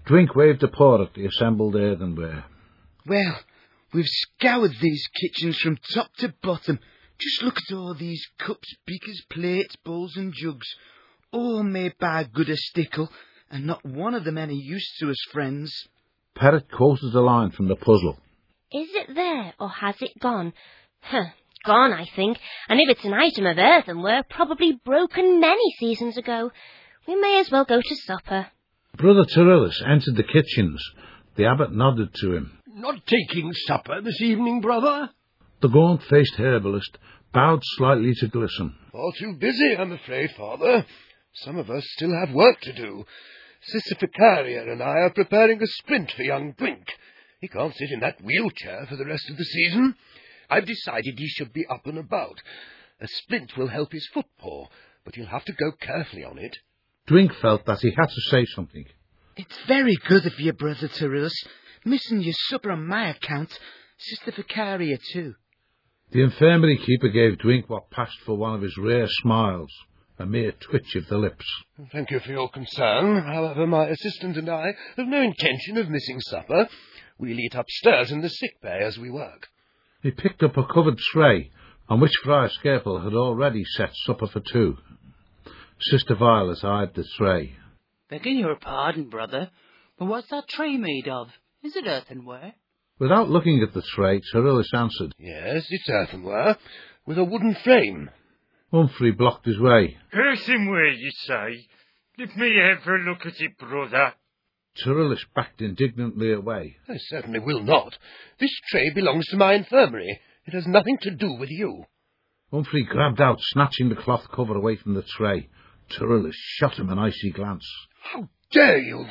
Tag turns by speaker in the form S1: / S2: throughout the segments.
S1: Drink waved a paw at the assembled earthenware.
S2: Well, we've scoured these kitchens from top to bottom. Just look at all these cups, beakers, plates, bowls and jugs, all made by good Stickle, and not one of them any use to us friends.
S1: Perrott quoted a line from the puzzle.
S3: Is it there, or has it gone? Gone, I think, and if it's an item of earthenware, probably broken many seasons ago. We may as well go to supper.
S1: Brother Tyrillus entered the kitchens. The abbot nodded to him.
S4: Not taking supper this evening, brother?
S1: The gaunt-faced herbalist bowed slightly to Glissom.
S5: All too busy, I'm afraid, Father. Some of us still have work to do. Sister Ficaria and I are preparing a splint for young Drink. He can't sit in that wheelchair for the rest of the season. I've decided he should be up and about. A splint will help his footpaw, but he'll have to go carefully on it.
S1: Drink felt that he had to say something.
S2: It's very good of you, Brother Tyrillus. Missing your supper on my account. Sister Ficaria, too.
S1: The infirmary keeper gave Drink what passed for one of his rare smiles, a mere twitch of the lips.
S5: Thank you for your concern. However, my assistant and I have no intention of missing supper. We'll eat upstairs in the sick bay as we work.
S1: He picked up a covered tray, on which Friar Skirple had already set supper for two. Sister Violet eyed the tray.
S6: Begging your pardon, brother, but what's that tray made of? Is it earthenware?
S1: Without looking at the tray, Tyrillus answered.
S5: Yes, it's earthenware, with a wooden frame.
S1: Humphrey blocked his way.
S7: Earthenware, you say? Let me have a look at it, brother.
S1: Tyrillus backed indignantly away.
S5: I certainly will not. This tray belongs to my infirmary. It has nothing to do with you.
S1: Humphrey grabbed out, snatching the cloth cover away from the tray. Tyrillus shot him an icy glance.
S5: How dare you,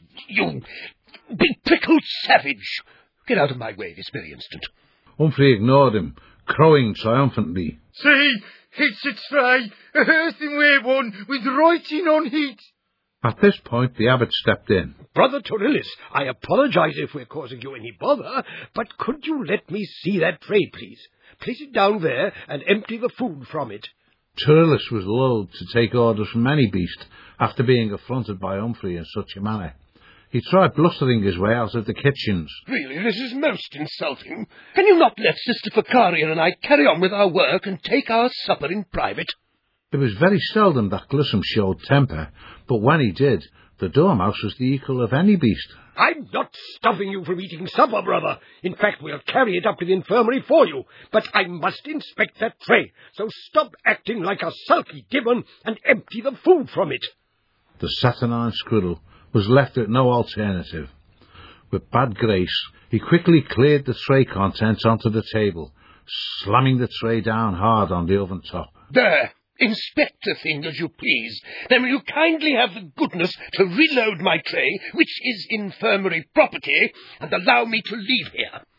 S5: you big prickled savage! Get out of my way this very instant.
S1: Humphrey ignored him, crowing triumphantly.
S7: See, it's a tray, a earthenware one, with writing on it.
S1: At this point, the abbot stepped in.
S4: Brother Tyrillus, I apologize if we're causing you any bother, but could you let me see that tray, please? Place it down there and empty the food from it.
S1: Tyrillus was loath to take orders from any beast after being affronted by Humphrey in such a manner. He tried blustering his way out of the kitchens.
S5: Really, this is most insulting. Can you not let Sister Ficaria and I carry on with our work and take our supper in private?
S1: It was very seldom that Glissom showed temper, but when he did, the dormouse was the equal of any beast.
S4: I'm not stopping you from eating supper, brother. In fact, we'll carry it up to the infirmary for you. But I must inspect that tray, so stop acting like a sulky gibbon and empty the food from it.
S1: The saturnine squirrel was left with no alternative. With bad grace, he quickly cleared the tray contents onto the table, slamming the tray down hard on the oven top.
S5: There! Inspect the thing as you please. Then will you kindly have the goodness to reload my tray, which is infirmary property, and allow me to leave here?